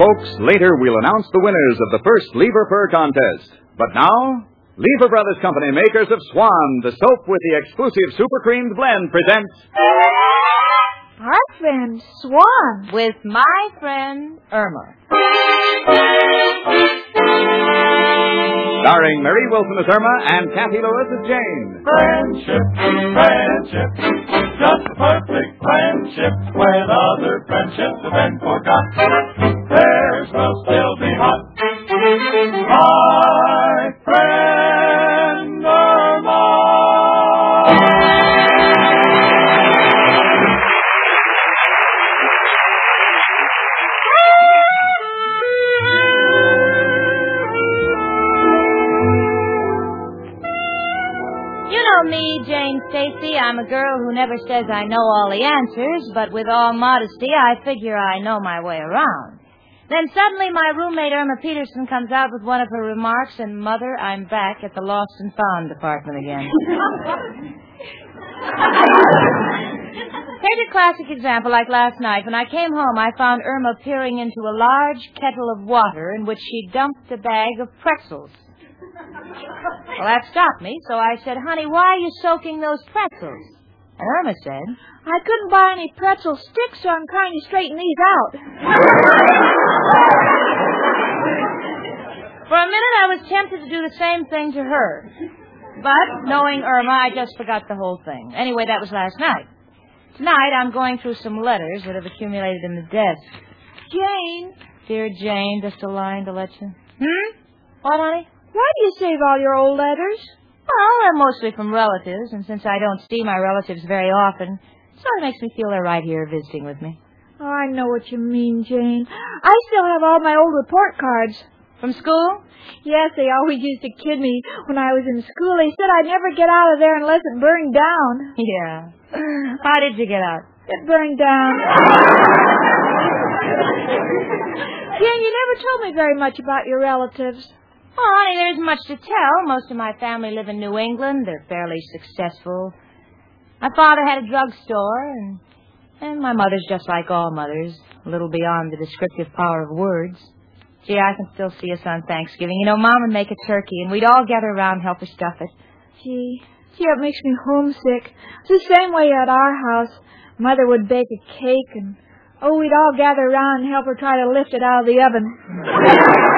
folks. Later, we'll announce the winners of the first Lever Fur contest. But now, Lever Brothers Company, makers of Swan, the soap with the exclusive super creamed blend, presents... Our friend Swan. With my friend Irma. Starring Mary Wilson as Irma and Kathy Lewis as Jane. Friendship, friendship, just a perfect friendship. When other friendships have been forgot, theirs will still be hot. My friend Irma. Me, Jane Stacy. I'm a girl who never says I know all the answers, but with all modesty, I figure I know my way around. Then suddenly my roommate Irma Peterson comes out with one of her remarks, and Mother, I'm back at the Lost and Found department again. Here's a classic example like last night. When I came home, I found Irma peering into a large kettle of water in which she dumped a bag of pretzels. Well, that stopped me, so I said, honey, why are you soaking those pretzels? And Irma said, I couldn't buy any pretzel sticks, so I'm trying to straighten these out. For a minute, I was tempted to do the same thing to her. But, knowing Irma, I just forgot the whole thing. Anyway, that was last night. Tonight, I'm going through some letters that have accumulated in the desk. Jane. Dear Jane, just a line to let you... What, honey? Why do you save all your old letters? Well, they're mostly from relatives, and since I don't see my relatives very often, it sort of makes me feel they're right here visiting with me. Oh, I know what you mean, Jane. I still have all my old report cards. From school? Yes, they always used to kid me when I was in school. They said I'd never get out of there unless it burned down. Yeah. How did you get out? It burned down. Jane, you never told me very much about your relatives. Oh, honey, there isn't much to tell. Most of my family live in New England. They're fairly successful. My father had a drugstore, and my mother's just like all mothers, a little beyond the descriptive power of words. Gee, I can still see us on Thanksgiving. You know, Mom would make a turkey, and we'd all gather around and help her stuff it. Gee, it makes me homesick. It's the same way at our house. Mother would bake a cake, and, we'd all gather around and help her try to lift it out of the oven.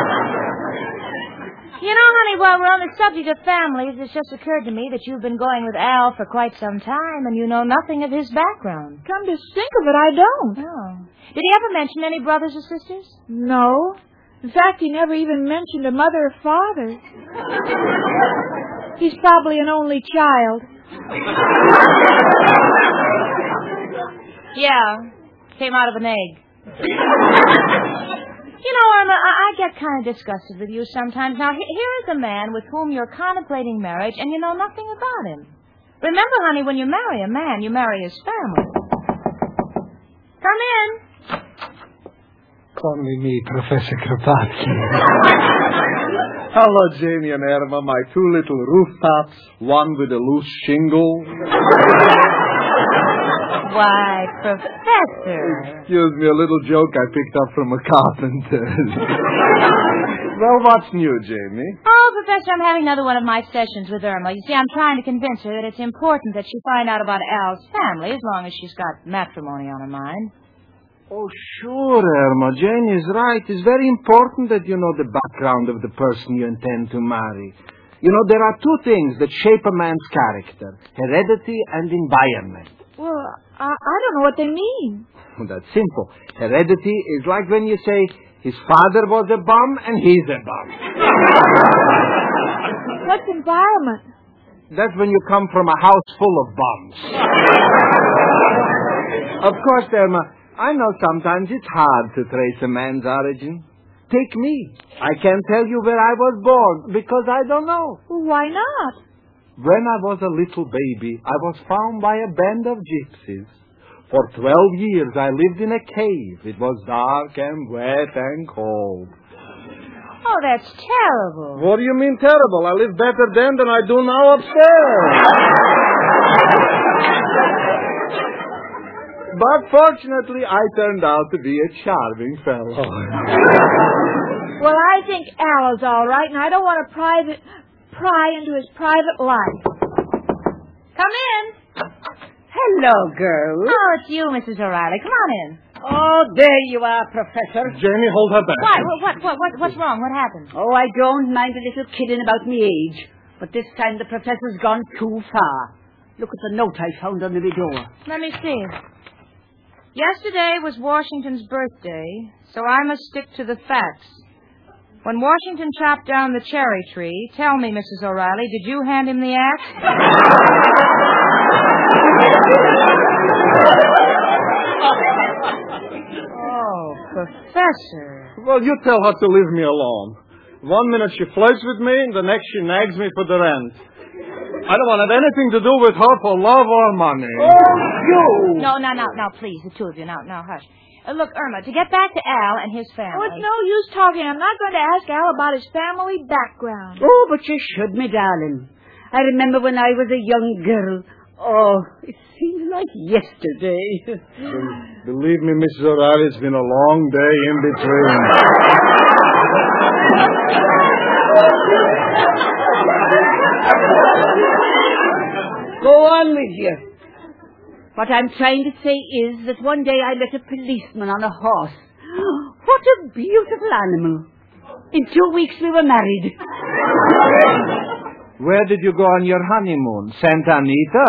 You know, honey, while we're on the subject of families, it's just occurred to me that you've been going with Al for quite some time, and you know nothing of his background. Come to think of it, I don't. Oh. Did he ever mention any brothers or sisters? No. In fact, he never even mentioned a mother or father. He's probably an only child. Yeah. Came out of an egg. You know, Irma, I get kind of disgusted with you sometimes. Now, here is a man with whom you're contemplating marriage, and you know nothing about him. Remember, honey, when you marry a man, you marry his family. Come in. Only me, Professor Kropotkin. Hello, Janie and Irma, my two little rooftops, one with a loose shingle. Why, Professor. Excuse me, a little joke I picked up from a carpenter. Well, what's new, Jamie? Oh, Professor, I'm having another one of my sessions with Irma. You see, I'm trying to convince her that it's important that she find out about Al's family, as long as she's got matrimony on her mind. Oh, sure, Irma. Jane is right. It's very important that you know the background of the person you intend to marry. You know, there are two things that shape a man's character, heredity and environment. Well, I don't know what they mean. Well, that's simple. Heredity is like when you say, his father was a bum and he's a bum. What's environment? That's when you come from a house full of bums. Of course, Irma, I know sometimes it's hard to trace a man's origin. Take me. I can't tell you where I was born because I don't know. Why not? When I was a little baby, I was found by a band of gypsies. For 12 years, I lived in a cave. It was dark and wet and cold. Oh, that's terrible. What do you mean terrible? I live better then than I do now upstairs. But fortunately, I turned out to be a charming fellow. Well, I think Al is all right, and I don't want to pry into his private life. Come in. Hello, girl. Oh, it's you, Mrs. O'Reilly. Come on in. Oh, there you are, Professor. Jamie, hold her back. What's wrong? What happened? Oh, I don't mind a little kidding about me age, but this time the Professor's gone too far. Look at the note I found under the door. Let me see. Yesterday was Washington's birthday, so I must stick to the facts. When Washington chopped down the cherry tree, tell me, Mrs. O'Reilly, did you hand him the axe? Oh, Professor. Well, you tell her to leave me alone. 1 minute she flirts with me, the next she nags me for the rent. I don't want to have anything to do with her for love or money. Oh, you! No, please, the two of you. Now, hush. Look, Irma, to get back to Al and his family. Oh, it's no use talking. I'm not going to ask Al about his family background. Oh, but you should, me darling. I remember when I was a young girl. Oh, it seems like yesterday. Believe me, Mrs. O'Reilly, it's been a long day in between. Go on with you. What I'm trying to say is that one day I met a policeman on a horse. What a beautiful animal. In 2 weeks we were married. Where did you go on your honeymoon? Santa Anita?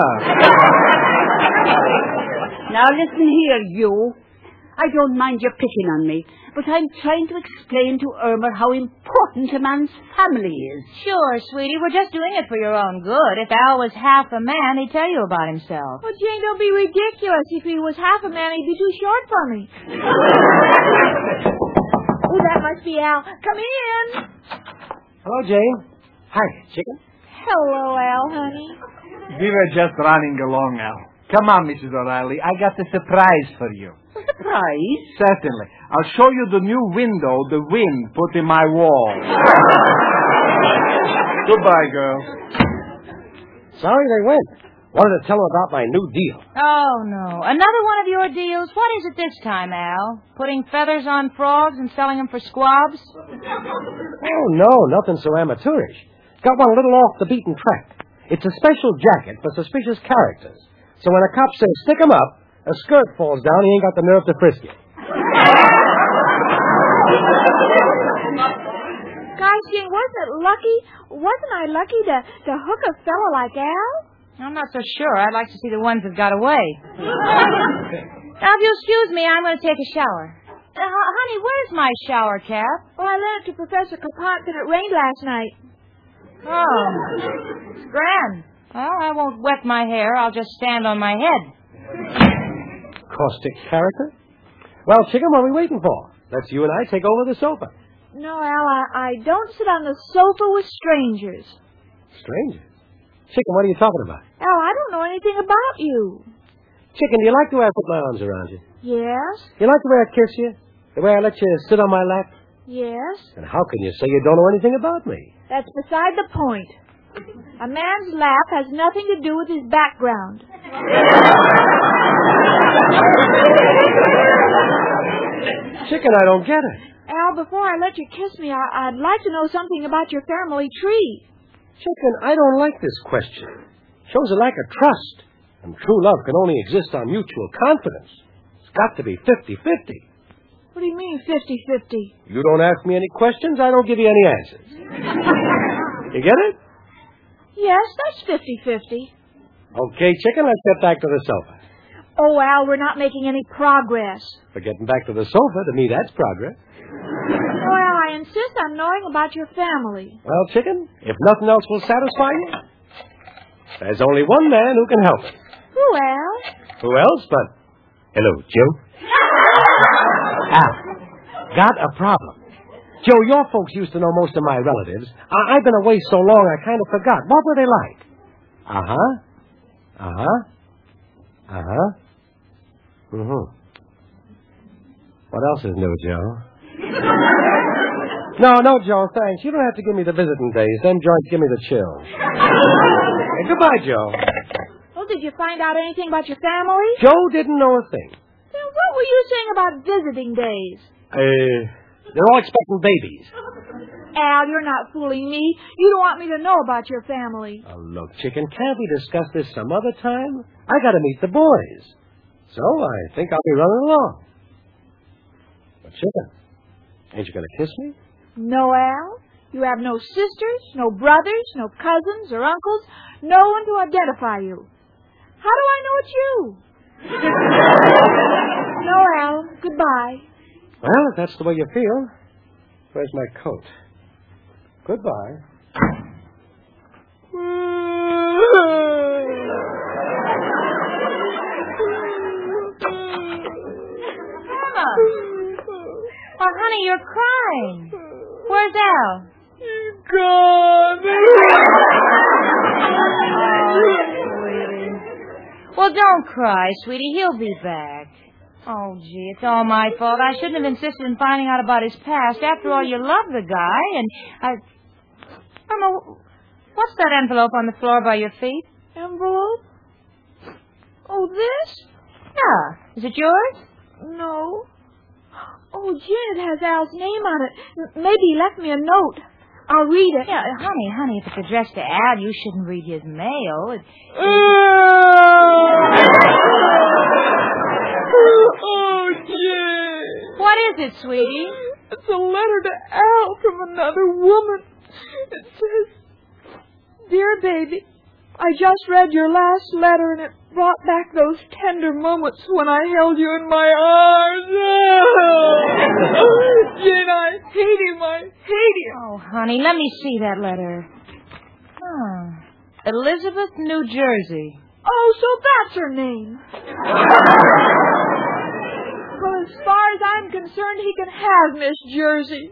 Now listen here, you. I don't mind you picking on me, but I'm trying to explain to Irma how important a man's family is. Sure, sweetie, we're just doing it for your own good. If Al was half a man, he'd tell you about himself. Well, Jane, don't be ridiculous. If he was half a man, he'd be too short for me. Oh, that must be Al. Come in. Hello, Jane. Hi, chicken. Hello, Al, honey. We were just running along, Al. Come on, Mrs. O'Reilly. I got a surprise for you. Surprise? Certainly. I'll show you the new window the wind put in my wall. Goodbye, girl. Sorry they went. Wanted to tell them about my new deal. Oh, no. Another one of your deals? What is it this time, Al? Putting feathers on frogs and selling them for squabs? Oh, no, nothing so amateurish. Got one a little off the beaten track. It's a special jacket for suspicious characters. So when a cop says, stick 'em up, a skirt falls down, he ain't got the nerve to frisk you. Gosh, Jane, wasn't I lucky to hook a fellow like Al? I'm not so sure. I'd like to see the ones that got away. Now, if you'll excuse me, I'm going to take a shower. Honey, where's my shower cap? Well, I lent it to Professor Kapont and it rained last night. Oh, it's grand. Well, I won't wet my hair. I'll just stand on my head. Caustic character? Well, chicken, what are we waiting for? Let's you and I take over the sofa. No, Al, I don't sit on the sofa with strangers. Strangers? Chicken, what are you talking about? Al, I don't know anything about you. Chicken, do you like the way I put my arms around you? Yes? You like the way I kiss you? The way I let you sit on my lap? Yes? And how can you say you don't know anything about me? That's beside the point. A man's lap has nothing to do with his background. Chicken, I don't get it. Al, before I let you kiss me, I'd like to know something about your family tree. Chicken, I don't like this question. Shows a lack of trust. And true love can only exist on mutual confidence. It's got to be 50-50. What do you mean, 50-50? You don't ask me any questions, I don't give you any answers. You get it? Yes, that's 50-50. Okay, chicken, let's get back to the sofa. Oh, Al, we're not making any progress. For getting back to the sofa, to me, that's progress. Oh, Al, I insist on knowing about your family. Well, chicken, if nothing else will satisfy you, there's only one man who can help us. Who, Al? Who else but... Hello, Joe. Al, got a problem. Joe, your folks used to know most of my relatives. I've been away so long I kind of forgot. What were they like? What else is new, Joe? No, Joe, thanks. You don't have to give me the visiting days. Them joints give me the chills. Hey, goodbye, Joe. Well, Well, did you find out anything about your family? Joe didn't know a thing. Then what were you saying about visiting days? They're all expecting babies. Al, you're not fooling me. You don't want me to know about your family. Oh, look, Chicken, can't we discuss this some other time? I gotta meet the boys. So I think I'll be running along. But, Chicken, ain't you gonna kiss me? No, Al. You have no sisters, no brothers, no cousins or uncles, no one to identify you. How do I know it's you? No, Al. Goodbye. Well, if that's the way you feel, where's my coat? Goodbye. Emma! Oh, honey, you're crying. Where's Al? He's gone. Well, don't cry, sweetie. He'll be back. Oh, gee, it's all my fault. I shouldn't have insisted in finding out about his past. After all, you love the guy, and Emma, what's that envelope on the floor by your feet? Envelope? Oh, this? Yeah. Is it yours? No. Oh, Jen, it has Al's name on it. Maybe he left me a note. I'll read it. Yeah, honey, if it's addressed to Al, you shouldn't read his mail. Oh, Jen. What is it, sweetie? It's a letter to Al from another woman. It says, Dear baby, I just read your last letter and it brought back those tender moments when I held you in my arms. Oh, Jen, I hate him. I hate him. Oh, honey, let me see that letter. Elizabeth, New Jersey. Oh, so that's her name. Well, as far as I'm concerned, he can have Miss Jersey.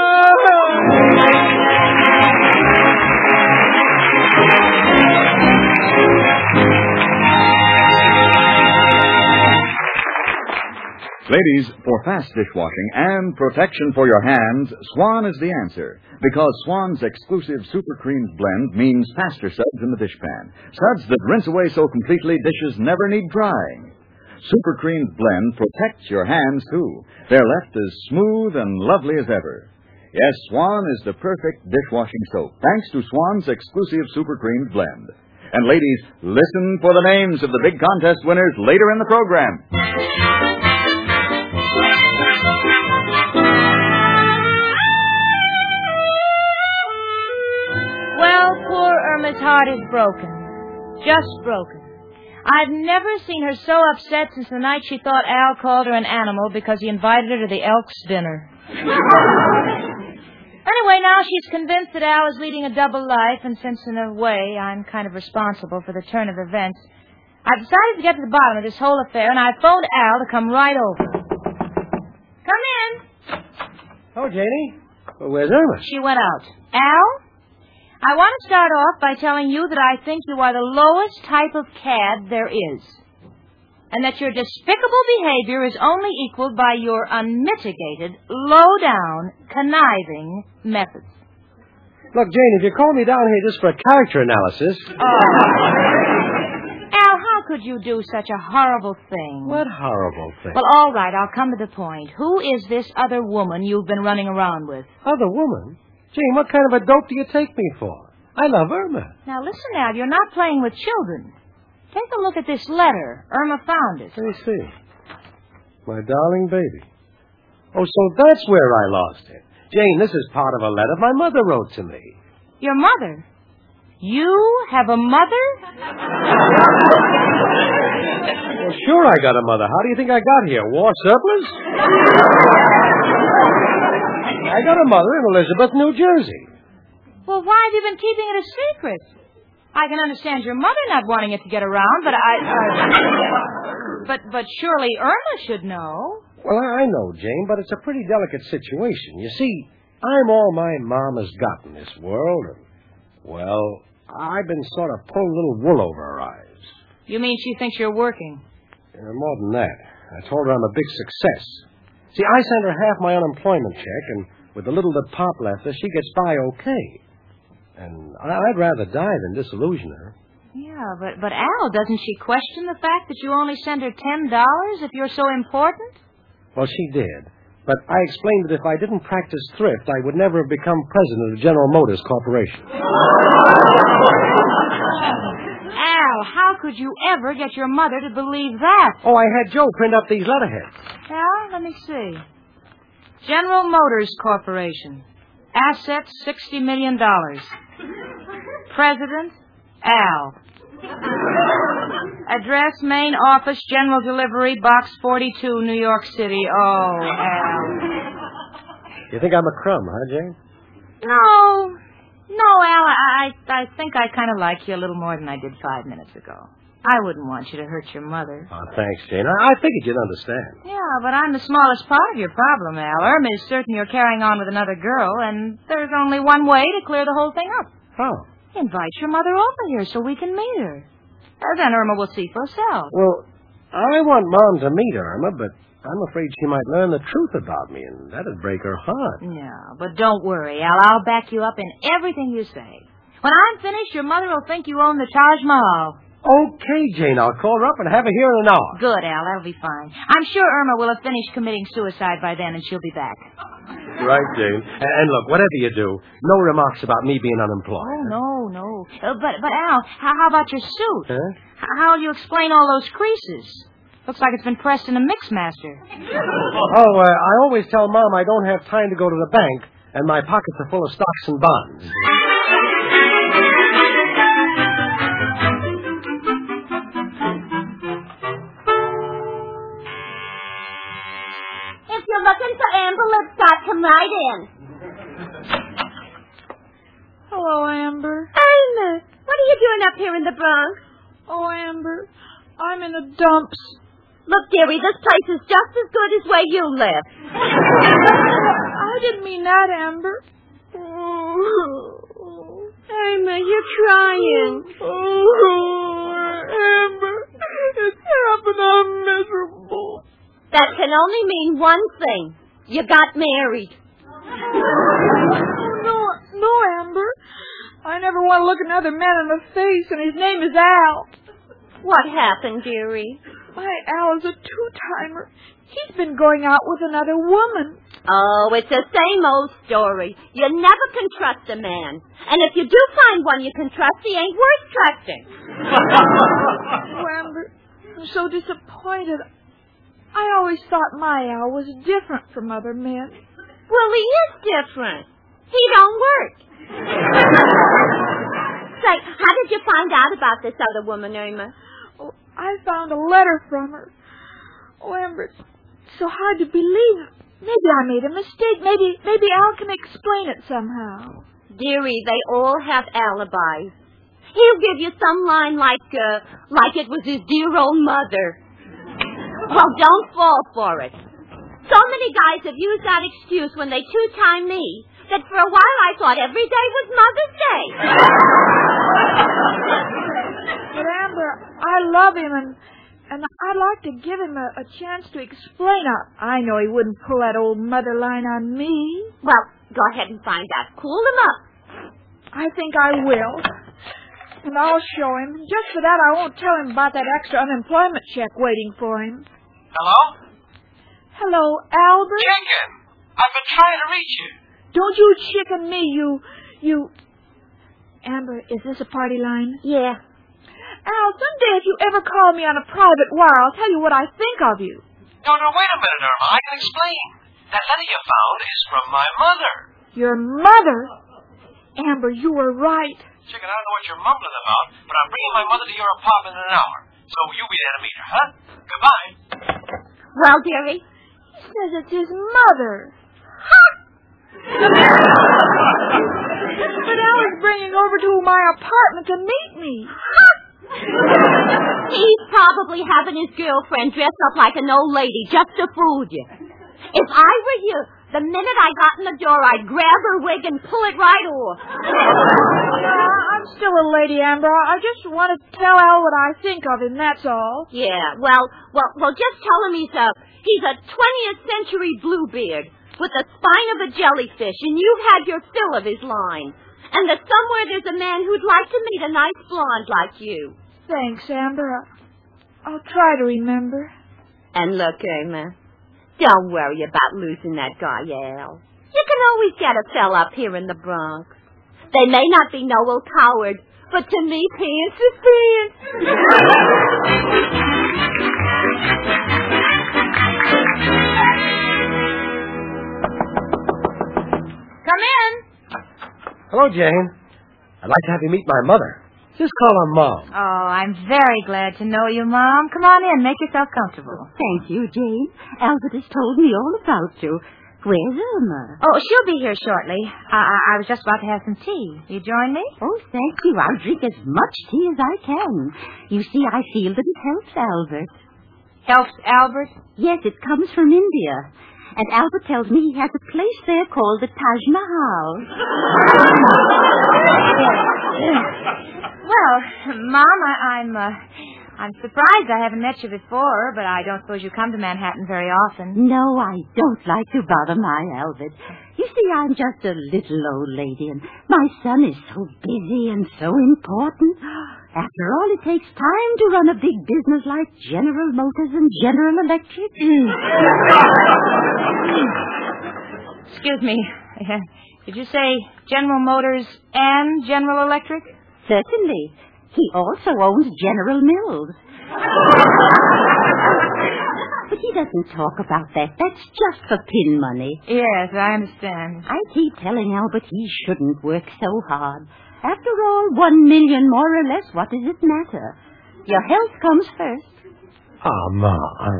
Ladies, for fast dishwashing and protection for your hands, Swan is the answer. Because Swan's exclusive Super Creams blend means faster suds in the dishpan. Suds that rinse away so completely dishes never need drying. Super Creams blend protects your hands, too. They're left as smooth and lovely as ever. Yes, Swan is the perfect dishwashing soap, thanks to Swan's exclusive Super Creams blend. And ladies, listen for the names of the big contest winners later in the program. Well, poor Irma's heart is broken. Just broken. I've never seen her so upset since the night she thought Al called her an animal because he invited her to the Elks' dinner. Anyway, now she's convinced that Al is leading a double life, and since, in a way, I'm kind of responsible for the turn of events, I've decided to get to the bottom of this whole affair, and I phoned Al to come right over. Come in. Oh, Janie. Well, where's Irma? She went out. Al? I want to start off by telling you that I think you are the lowest type of cad there is. And that your despicable behavior is only equaled by your unmitigated, low-down, conniving methods. Look, Jane, if you call me down here just for a character analysis... Al, how could you do such a horrible thing? What horrible thing? Well, all right, I'll come to the point. Who is this other woman you've been running around with? Other woman? Jane, what kind of a dope do you take me for? I love Irma. Now, listen, Al, you're not playing with children. Take a look at this letter. Irma found it. Let me see. My darling baby. Oh, so that's where I lost it. Jane, this is part of a letter my mother wrote to me. Your mother? You have a mother? Well, sure I got a mother. How do you think I got here? War surplus? I got a mother in Elizabeth, New Jersey. Well, why have you been keeping it a secret? I can understand your mother not wanting it to get around, but but surely Irma should know. Well, I know, Jane, but it's a pretty delicate situation. You see, I'm all my mom has got in this world, and, well, I've been sort of pulling a little wool over her eyes. You mean she thinks you're working? More than that. I told her I'm a big success. See, I sent her half my unemployment check, and with the little that Pop left her, she gets by okay. And I'd rather die than disillusion her. Yeah, but Al, doesn't she question the fact that you only send her $10 if you're so important? Well, she did. But I explained that if I didn't practice thrift, I would never have become president of General Motors Corporation. Al, how could you ever get your mother to believe that? Oh, I had Joe print up these letterheads. Al, let me see. General Motors Corporation. Assets, $60 million. President, Al. Address, main office, general delivery, box 42, New York City. Oh, Al. You think I'm a crumb, huh, Jane? No, Al, I think I kind of like you a little more than I did 5 minutes ago. I wouldn't want you to hurt your mother. Oh, thanks, Jane. I figured you'd understand. Yeah, but I'm the smallest part of your problem, Al. Irma is certain you're carrying on with another girl, and there's only one way to clear the whole thing up. How? Invite your mother over here so we can meet her. Then Irma will see for herself. Well, I want Mom to meet Irma, but I'm afraid she might learn the truth about me, and that'd break her heart. Yeah, but don't worry, Al. I'll back you up in everything you say. When I'm finished, your mother will think you own the Taj Mahal. Okay, Jane, I'll call her up and have her here in an hour. Good, Al. That'll be fine. I'm sure Irma will have finished committing suicide by then, and she'll be back. Right, Jane. And look, whatever you do, no remarks about me being unemployed. Oh, no. But Al, how about your suit? Huh? How will you explain all those creases? Looks like it's been pressed in a Mixmaster. Oh, I always tell Mom I don't have time to go to the bank, and my pockets are full of stocks and bonds. If you're looking for Amber Lipstadt, come right in. Hello, Amber. Irma, what are you doing up here in the Bronx? Oh, Amber, I'm in the dumps. Look, dearie, this place is just as good as where you live. I didn't mean that, Amber. Irma, you're crying. Amber, it's happened. I'm miserable. That can only mean one thing. You got married. No, Amber. I never want to look another man in the face, and his name is Al. What happened, dearie? My Al is a two-timer. He's been going out with another woman. Oh, it's the same old story. You never can trust a man. And if you do find one you can trust, he ain't worth trusting. Oh, Amber, I'm so disappointed. I always thought my Al was different from other men. Well, he is different. He don't work. Say, how did you find out about this other woman, Irma? Oh, I found a letter from her. Oh, Amber, it's so hard to believe. Maybe I made a mistake. Maybe Al can explain it somehow. Dearie, they all have alibis. He'll give you some line like it was his dear old mother. Well, don't fall for it. So many guys have used that excuse when they two-time me that for a while I thought every day was Mother's Day. But Amber, I love him, and I'd like to give him a chance to explain. I know he wouldn't pull that old mother line on me. Well, go ahead and find out. Cool him up. I think I will. And I'll show him. Just for that, I won't tell him about that extra unemployment check waiting for him. Hello? Hello, Albert? Chicken! I've been trying to reach you. Don't you chicken me, you... Amber, is this a party line? Yeah. Al, someday if you ever call me on a private wire, I'll tell you what I think of you. No, wait a minute, Irma. I can explain. That letter you found is from my mother. Your mother? Amber, you were right. Chicken, I don't know what you're mumbling about, but I'm bringing my mother to your apartment in an hour. So you'll be there to meet her, huh? Goodbye. Well, dearie? He says it's his mother. But Al is bringing over to my apartment to meet me. He's probably having his girlfriend dress up like an old lady just to fool you. If I were you, the minute I got in the door, I'd grab her wig and pull it right off. I'm still a lady, Amber. I just want to tell Al what I think of him, that's all. Yeah, well, just tell him he's a 20th century Bluebeard with the spine of a jellyfish, and you've had your fill of his line. And that somewhere there's a man who'd like to meet a nice blonde like you. Thanks, Amber. I'll try to remember. And look, Irma, don't worry about losing that guy, Al. You can always get a fella up here in the Bronx. They may not be no old coward, but to me, pants is pants. Come in. Hello, Jane. I'd like to have you meet my mother. Just call her Mom. Oh, I'm very glad to know you, Mom. Come on in. Make yourself comfortable. Thank you, Jane. Albert has told me all about you. Where's Irma? Oh, she'll be here shortly. I was just about to have some tea. You join me? Oh, thank you. I'll drink as much tea as I can. You see, I feel that it helps Albert. Helps Albert? Yes, it comes from India. And Albert tells me he has a place there called the Taj Mahal. Well, Mom, I'm surprised I haven't met you before, but I don't suppose you come to Manhattan very often. No, I don't like to bother my Albert. You see, I'm just a little old lady, and my son is so busy and so important. After all, it takes time to run a big business like General Motors and General Electric. Excuse me. Did you say General Motors and General Electric? Certainly. He also owns General Mills. But he doesn't talk about that. That's just for pin money. Yes, I understand. I keep telling Albert he shouldn't work so hard. After all, 1 million more or less, what does it matter? Your health comes first. Oh, Mom.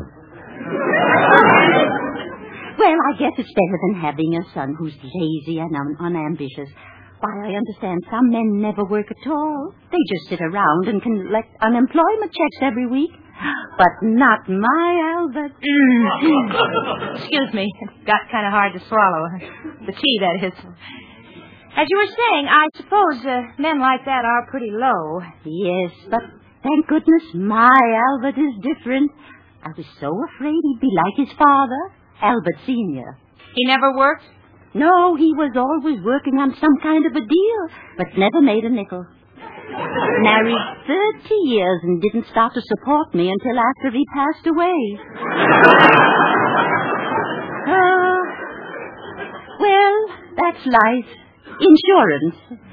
Well, I guess it's better than having a son who's lazy and unambitious. Why, I understand some men never work at all. They just sit around and collect unemployment checks every week. But not my Albert. Excuse me. It got kind of hard to swallow. The tea, that is. As you were saying, I suppose men like that are pretty low. Yes, but thank goodness my Albert is different. I was so afraid he'd be like his father, Albert Sr. He never worked? No, he was always working on some kind of a deal, but never made a nickel. Married 30 years and didn't start to support me until after he passed away. Well, that's life. Insurance.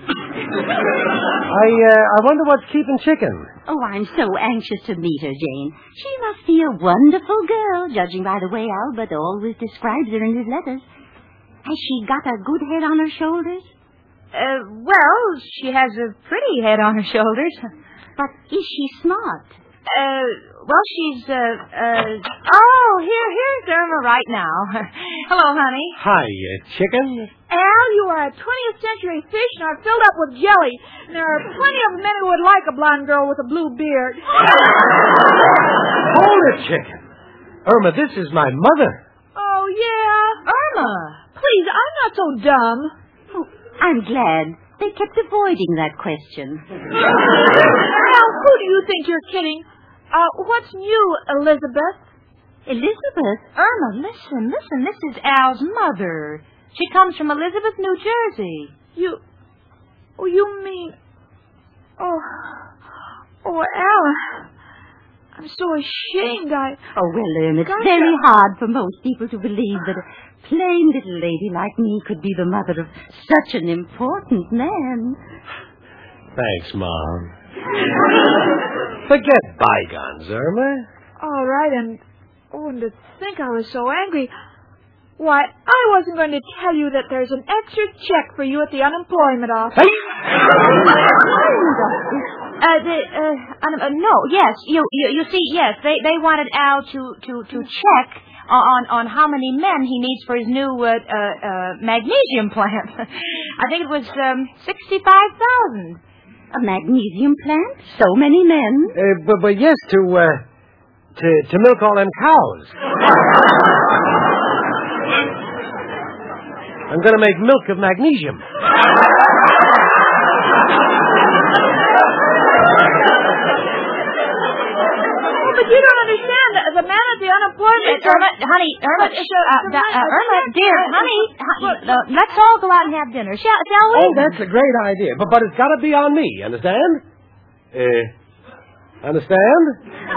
I wonder what's keeping Chicken. Oh, I'm so anxious to meet her, Jane. She must be a wonderful girl, judging by the way Albert always describes her in his letters. Has she got a good head on her shoulders? Well, she has a pretty head on her shoulders. But is she smart? Well, she's, here's Irma right now. Hello, honey. Hi, Chicken. Al, you are a 20th century fish and are filled up with jelly. And there are plenty of men who would like a blonde girl with a blue beard. Hold it, Chicken. Irma, this is my mother. Oh, yeah? Irma. Please, I'm not so dumb. Oh, I'm glad. They kept avoiding that question. Al, who do you think you're kidding? What's new, Elizabeth? Elizabeth? Irma, listen. This is Al's mother. She comes from Elizabeth, New Jersey. You mean... Oh, Al, I'm so ashamed. Oh, well, Irma, it's very hard for most people to believe that a plain little lady like me could be the mother of such an important man. Thanks, Mom. Forget bygones, Irma. All right, and to think I was so angry. Why, I wasn't going to tell you that there's an extra check for you at the unemployment office. Hey! No, yes, you see, yes, they wanted Al to check on how many men he needs for his new magnesium plant. I think it was 65,000. A magnesium plant? So many men? But yes, to milk all them cows. I'm going to make milk of magnesium. But you don't understand. The man at the unemployment... Irma, honey, Irma, Irma, dear, honey, let's all go out and have dinner, shall we? Oh, that's a great idea. But it's got to be on me, understand? Understand?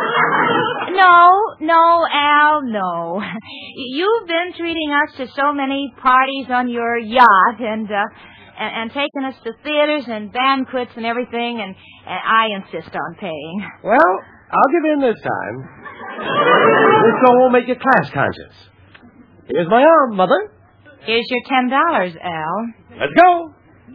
No, Al, no. You've been treating us to so many parties on your yacht and taking us to theaters and banquets and everything, and I insist on paying. Well, I'll give in this time. This won't make you class conscious. Here's my arm, Mother. Here's your $10, Al. Let's go.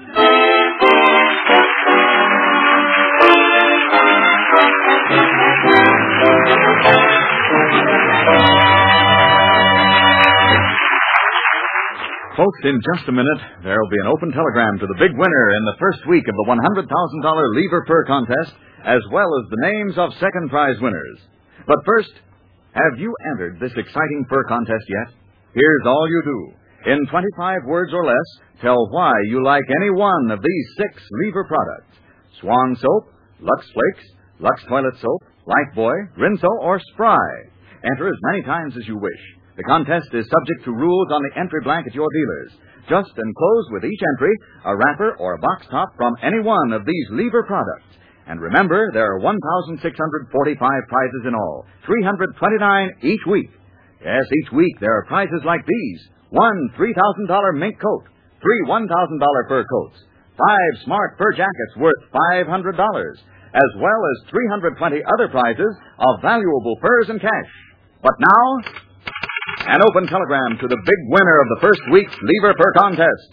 Folks, in just a minute, there'll be an open telegram to the big winner in the first week of the $100,000 Lever Fur Contest, as well as the names of second prize winners. But first, have you entered this exciting fur contest yet? Here's all you do. In 25 words or less, tell why you like any one of these 6 Lever products. Swan Soap, Lux Flakes, Lux Toilet Soap, Lifebuoy, Rinso, or Spry. Enter as many times as you wish. The contest is subject to rules on the entry blank at your dealers. Just enclose with each entry a wrapper or a box top from any one of these Lever products. And remember, there are 1,645 prizes in all, 329 each week. Yes, each week there are prizes like these. 1 $3,000 mink coat, 3 $1,000 fur coats, 5 smart fur jackets worth $500, as well as 320 other prizes of valuable furs and cash. But now, an open telegram to the big winner of the first week's Lever Fur Contest.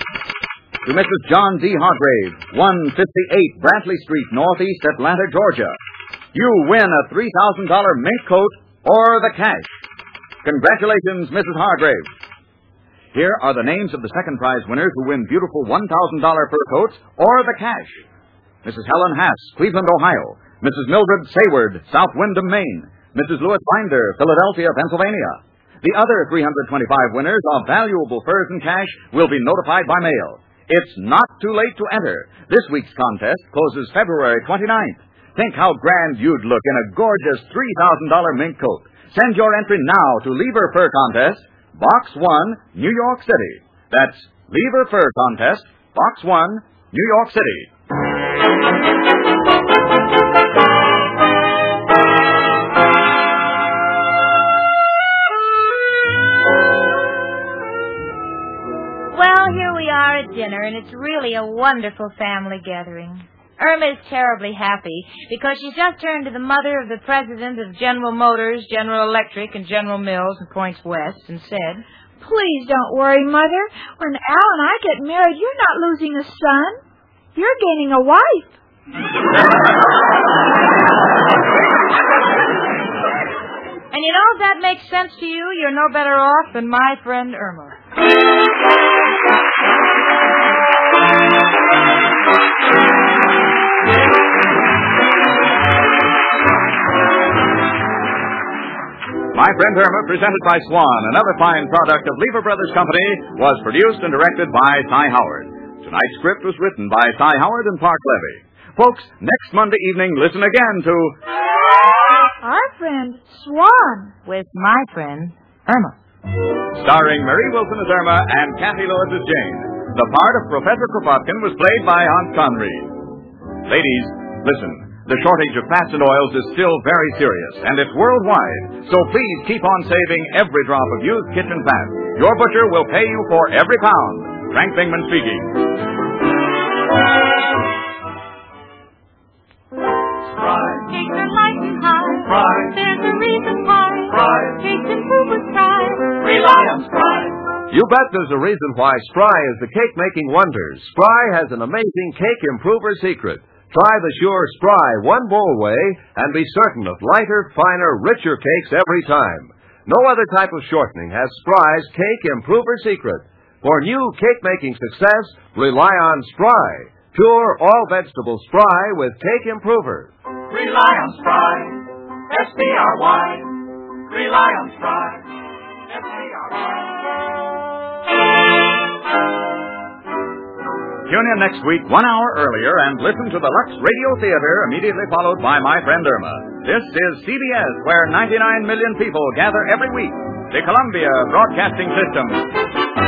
To Mrs. John D. Hargrave, 158 Brantley Street, Northeast Atlanta, Georgia. You win a $3,000 mink coat or the cash. Congratulations, Mrs. Hargrave. Here are the names of the second prize winners who win beautiful $1,000 fur coats or the cash. Mrs. Helen Hass, Cleveland, Ohio. Mrs. Mildred Sayward, South Windham, Maine. Mrs. Louis Binder, Philadelphia, Pennsylvania. The other 325 winners of valuable furs and cash will be notified by mail. It's not too late to enter. This week's contest closes February 29th. Think how grand you'd look in a gorgeous $3,000 mink coat. Send your entry now to Lever Fur Contest, Box 1, New York City. That's Lever Fur Contest, Box 1, New York City. Well, here we are at dinner, and it's really a wonderful family gathering. Irma is terribly happy because she's just turned to the mother of the president of General Motors, General Electric, and General Mills and Points West and said, Please don't worry, Mother. When Al and I get married, you're not losing a son. You're gaining a wife. And you know, if that makes sense to you, you're no better off than my friend Irma. My Friend Irma, presented by Swan, another fine product of Lever Brothers Company, was produced and directed by Cy Howard. Tonight's script was written by Cy Howard and Park Levy. Folks, next Monday evening, listen again to Our Friend Swan with my friend Irma. Starring Marie Wilson as Irma and Kathy Lewis as Jane. The part of Professor Kropotkin was played by Hans Conried. Ladies, listen. The shortage of fats and oils is still very serious, and it's worldwide. So please keep on saving every drop of used kitchen fat. Your butcher will pay you for every pound. Frank Bingman speaking. Spry. Cakes are light and high. Spry. There's a reason why. Spry. Cakes improve with Spry. Rely on Spry. You bet there's a reason why Spry is the cake-making wonders. Spry has an amazing cake improver secret. Try the sure Spry one-bowl way and be certain of lighter, finer, richer cakes every time. No other type of shortening has Spry's cake improver secret. For new cake-making success, rely on Spry. Pure, all-vegetable Spry with cake improver. Rely on Spry. S-P-R-Y. Rely on Spry. S-P-R-Y. Tune in next week 1 hour earlier and listen to the Lux Radio Theater, immediately followed by My Friend Irma. This is CBS, where 99 million people gather every week. The Columbia Broadcasting System.